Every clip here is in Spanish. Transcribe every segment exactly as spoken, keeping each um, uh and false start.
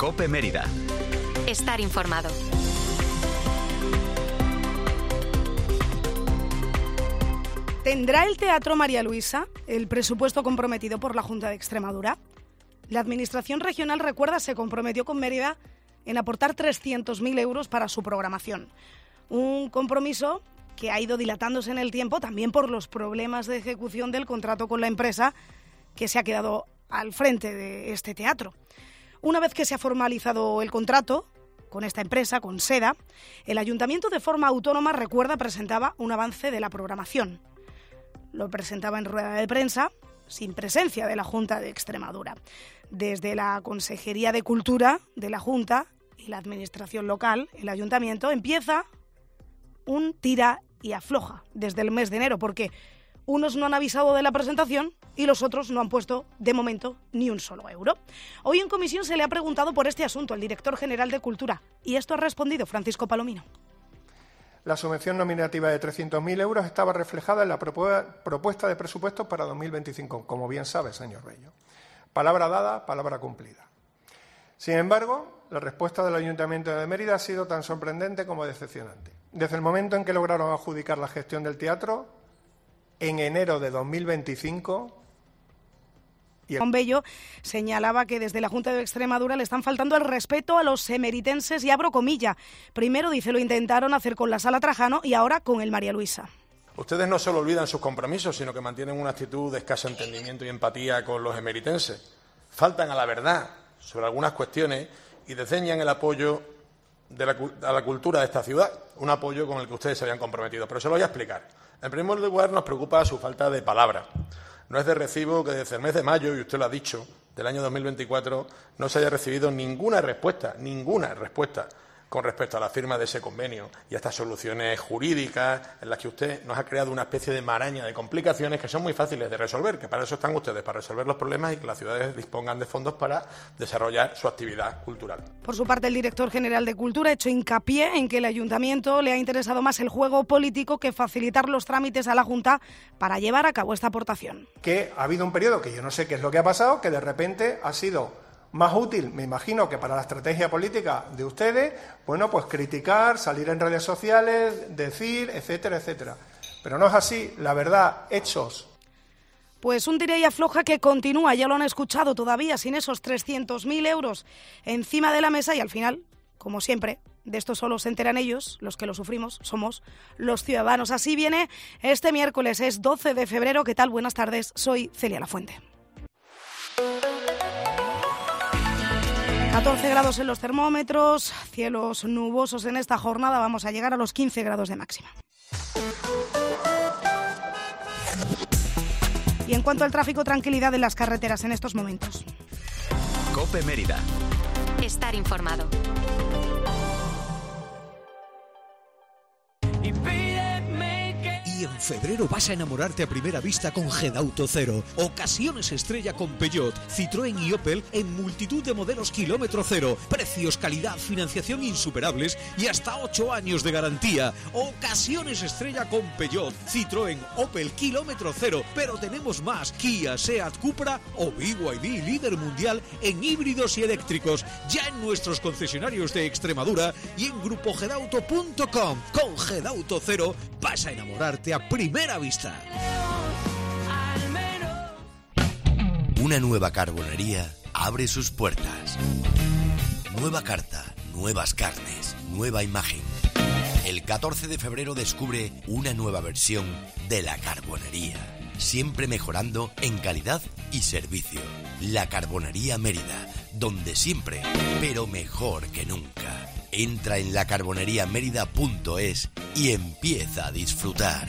COPE Mérida. Estar informado. ¿Tendrá el Teatro María Luisa el presupuesto comprometido por la Junta de Extremadura? La Administración Regional, recuerda, se comprometió con Mérida en aportar trescientos mil euros para su programación. Un compromiso que ha ido dilatándose en el tiempo también por los problemas de ejecución del contrato con la empresa que se ha quedado al frente de este teatro. Una vez que se ha formalizado el contrato con esta empresa, con SEDA, el Ayuntamiento de forma autónoma, recuerda, presentaba un avance de la programación. Lo presentaba en rueda de prensa, sin presencia de la Junta de Extremadura. Desde la Consejería de Cultura de la Junta y la Administración local, el Ayuntamiento, empieza un tira y afloja desde el mes de enero, porque unos no han avisado de la presentación y los otros no han puesto, de momento, ni un solo euro. Hoy en comisión se le ha preguntado por este asunto al director general de Cultura y esto ha respondido Francisco Palomino. La subvención nominativa de trescientos mil euros estaba reflejada en la propuesta de presupuestos para dos mil veinticinco, como bien sabe, señor Bello. Palabra dada, palabra cumplida. Sin embargo, la respuesta del Ayuntamiento de Mérida ha sido tan sorprendente como decepcionante. Desde el momento en que lograron adjudicar la gestión del teatro, en enero de dos mil veinticinco... Y el... Juan Bello señalaba que desde la Junta de Extremadura le están faltando el respeto a los emeritenses y abro comilla. Primero, dice, lo intentaron hacer con la Sala Trajano y ahora con el María Luisa. Ustedes no solo olvidan sus compromisos, sino que mantienen una actitud de escaso entendimiento y empatía con los emeritenses. Faltan a la verdad sobre algunas cuestiones y desdeñan el apoyo de la, a la cultura de esta ciudad, un apoyo con el que ustedes se habían comprometido. Pero se lo voy a explicar. En primer lugar, nos preocupa su falta de palabra. No es de recibo que desde el mes de mayo, y usted lo ha dicho, del año dos mil veinticuatro, no se haya recibido ninguna respuesta, ninguna respuesta con respecto a la firma de ese convenio y a estas soluciones jurídicas en las que usted nos ha creado una especie de maraña de complicaciones que son muy fáciles de resolver, que para eso están ustedes, para resolver los problemas y que las ciudades dispongan de fondos para desarrollar su actividad cultural. Por su parte, el director general de Cultura ha hecho hincapié en que el Ayuntamiento le ha interesado más el juego político que facilitar los trámites a la Junta para llevar a cabo esta aportación. Que ha habido un periodo que yo no sé qué es lo que ha pasado, que de repente ha sido más útil, me imagino, que para la estrategia política de ustedes, bueno, pues criticar, salir en redes sociales, decir, etcétera, etcétera. Pero no es así, la verdad, hechos. Pues un tira y afloja que continúa, ya lo han escuchado todavía, sin esos trescientos mil euros encima de la mesa y al final, como siempre, de esto solo se enteran ellos, los que lo sufrimos, somos los ciudadanos. Así viene este miércoles, es doce de febrero. ¿Qué tal? Buenas tardes, soy Celia Lafuente. catorce grados en los termómetros, cielos nubosos en esta jornada, vamos a llegar a los quince grados de máxima. Y en cuanto al tráfico, tranquilidad en las carreteras en estos momentos. COPE Mérida. Estar informado. Y en febrero vas a enamorarte a primera vista con Gedauto Cero. Ocasiones estrella con Peugeot, Citroën y Opel en multitud de modelos kilómetro cero. Precios, calidad, financiación insuperables y hasta ocho años de garantía. Ocasiones estrella con Peugeot, Citroën, Opel, kilómetro cero. Pero tenemos más: Kia, Seat, Cupra o B Y D, líder mundial en híbridos y eléctricos. Ya en nuestros concesionarios de Extremadura y en grupo gedauto punto com. Con Gedauto Cero vas a enamorarte a primera vista. Una nueva carbonería abre sus puertas. Nueva carta, nuevas carnes, nueva imagen. El catorce de febrero descubre una nueva versión de la carbonería, siempre mejorando en calidad y servicio. La Carbonería Mérida, donde siempre, pero mejor que nunca. Entra en la carbonería mérida punto es y empieza a disfrutar.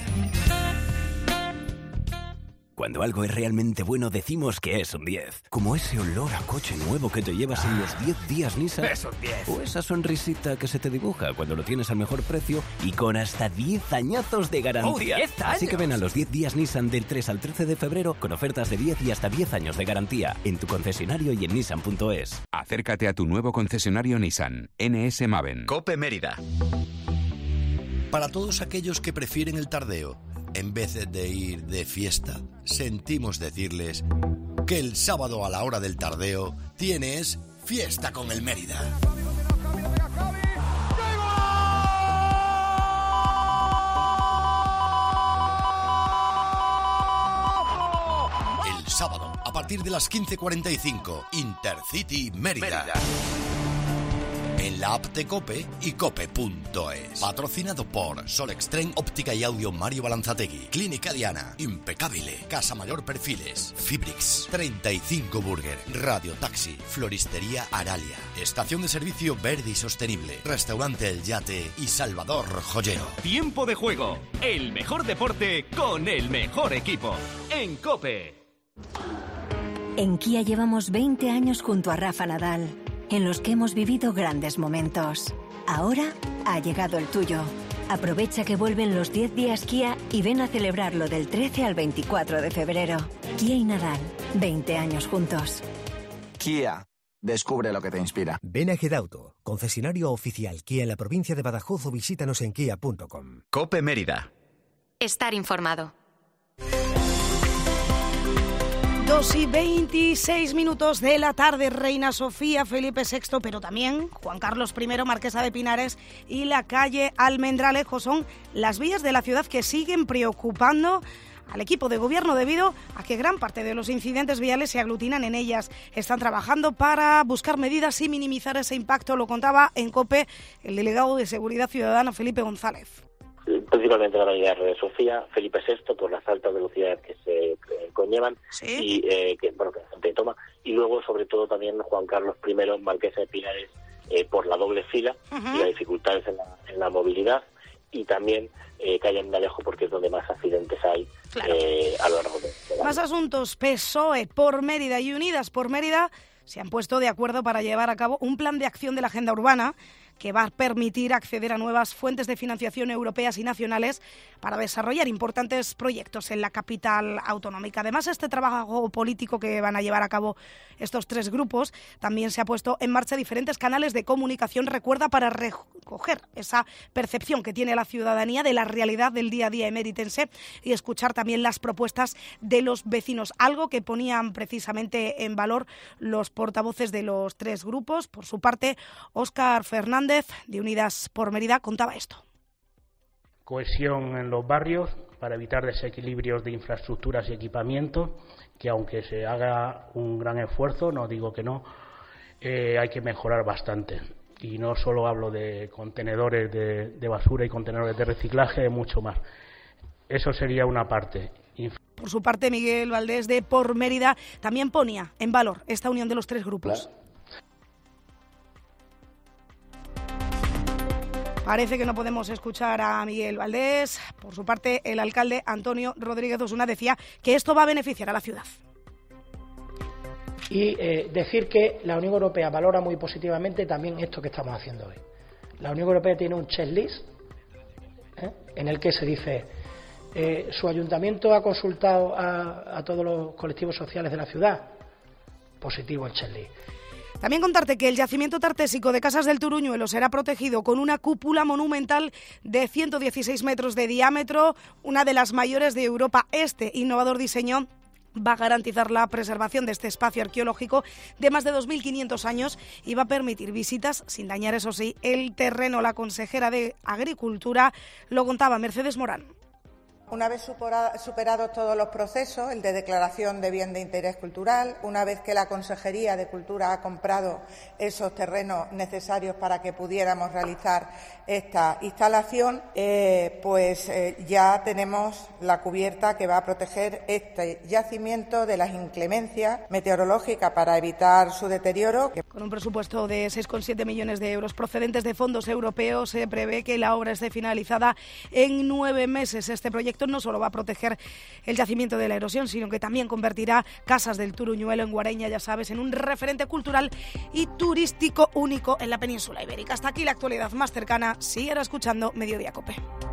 Cuando algo es realmente bueno decimos que es un diez. Como ese olor a coche nuevo que te llevas en los diez días Nissan. Es un diez. O esa sonrisita que se te dibuja cuando lo tienes al mejor precio y con hasta diez añazos de garantía. ¡Oh, diez años! Así que ven a los diez días Nissan del tres al trece de febrero con ofertas de diez y hasta diez años de garantía en tu concesionario y en nissan punto es. Acércate a tu nuevo concesionario Nissan, N S Maven. COPE Mérida. Para todos aquellos que prefieren el tardeo, en vez de ir de fiesta, sentimos decirles que el sábado a la hora del tardeo tienes fiesta con el Mérida. El sábado, a partir de las quince cuarenta y cinco, Intercity Mérida. Mérida. En la app de COPE y cope punto es. Patrocinado por Solextren Óptica y Audio Mario Balanzategui, Clínica Diana, Impecable, Casa Mayor Perfiles, Fibrix, treinta y cinco Burger, Radio Taxi, Floristería Aralia, Estación de Servicio Verde y Sostenible, Restaurante El Yate y Salvador Joyero. Tiempo de juego, el mejor deporte con el mejor equipo. En COPE. En Kia llevamos veinte años junto a Rafa Nadal, en los que hemos vivido grandes momentos. Ahora ha llegado el tuyo. Aprovecha que vuelven los diez días Kia y ven a celebrarlo del trece al veinticuatro de febrero. Kia y Nadal, veinte años juntos. Kia, descubre lo que te inspira. Ven a Gedauto, concesionario oficial Kia en la provincia de Badajoz, o visítanos en kia punto com. COPE Mérida. Estar informado. Dos y veintiséis minutos de la tarde, Reina Sofía, Felipe sexto, pero también Juan Carlos primero, Marquesa de Pinares y la calle Almendralejo son las vías de la ciudad que siguen preocupando al equipo de gobierno debido a que gran parte de los incidentes viales se aglutinan en ellas. Están trabajando para buscar medidas y minimizar ese impacto, lo contaba en COPE el delegado de Seguridad Ciudadana, Felipe González. Principalmente la avenida de Sofía, Felipe sexto, por las altas velocidades que se eh, conllevan, ¿sí? Y eh, que bueno que la gente toma, y luego sobre todo también Juan Carlos primero, Marquesa de Pinares, eh, por la doble fila uh-huh. y las dificultades en la, en la movilidad, y también eh, calle Almendralejo porque es donde más accidentes hay claro. eh, a lo largo de, de la Más vida. Asuntos. P S O E por Mérida y Unidas por Mérida se han puesto de acuerdo para llevar a cabo un plan de acción de la agenda urbana que va a permitir acceder a nuevas fuentes de financiación europeas y nacionales para desarrollar importantes proyectos en la capital autonómica. Además, este trabajo político que van a llevar a cabo estos tres grupos también se ha puesto en marcha diferentes canales de comunicación, recuerda, para recoger esa percepción que tiene la ciudadanía de la realidad del día a día emeritense y escuchar también las propuestas de los vecinos, algo que ponían precisamente en valor los portavoces de los tres grupos. Por su parte, Óscar Fernández, de Unidas por Mérida, contaba esto. Cohesión en los barrios para evitar desequilibrios de infraestructuras y equipamientos, que aunque se haga un gran esfuerzo, no digo que no, eh, hay que mejorar bastante. Y no solo hablo de contenedores de, de basura y contenedores de reciclaje, mucho más. Eso sería una parte. Por su parte, Miguel Valdés, de Por Mérida, también ponía en valor esta unión de los tres grupos. La... Parece que no podemos escuchar a Miguel Valdés. Por su parte, el alcalde Antonio Rodríguez Osuna decía que esto va a beneficiar a la ciudad. Y eh, decir que la Unión Europea valora muy positivamente también esto que estamos haciendo hoy. La Unión Europea tiene un checklist ¿eh? en el que se dice eh, su ayuntamiento ha consultado a, a todos los colectivos sociales de la ciudad. Positivo el checklist. También contarte que el yacimiento tartésico de Casas del Turuñuelo será protegido con una cúpula monumental de ciento dieciséis metros de diámetro, una de las mayores de Europa. Este innovador diseño va a garantizar la preservación de este espacio arqueológico de más de dos mil quinientos años y va a permitir visitas sin dañar, eso sí, el terreno. La consejera de Agricultura lo contaba, Mercedes Morán. Una vez superados todos los procesos, el de declaración de bien de interés cultural, una vez que la Consejería de Cultura ha comprado esos terrenos necesarios para que pudiéramos realizar esta instalación, eh, pues eh, ya tenemos la cubierta que va a proteger este yacimiento de las inclemencias meteorológicas para evitar su deterioro. Con un presupuesto de seis coma siete millones de euros procedentes de fondos europeos, se prevé que la obra esté finalizada en nueve meses. Este proyecto no solo va a proteger el yacimiento de la erosión, sino que también convertirá Casas del Turuñuelo en Guareña, ya sabes, en un referente cultural y turístico único en la península ibérica. Hasta aquí la actualidad más cercana. Sigue escuchando Mediodía COPE.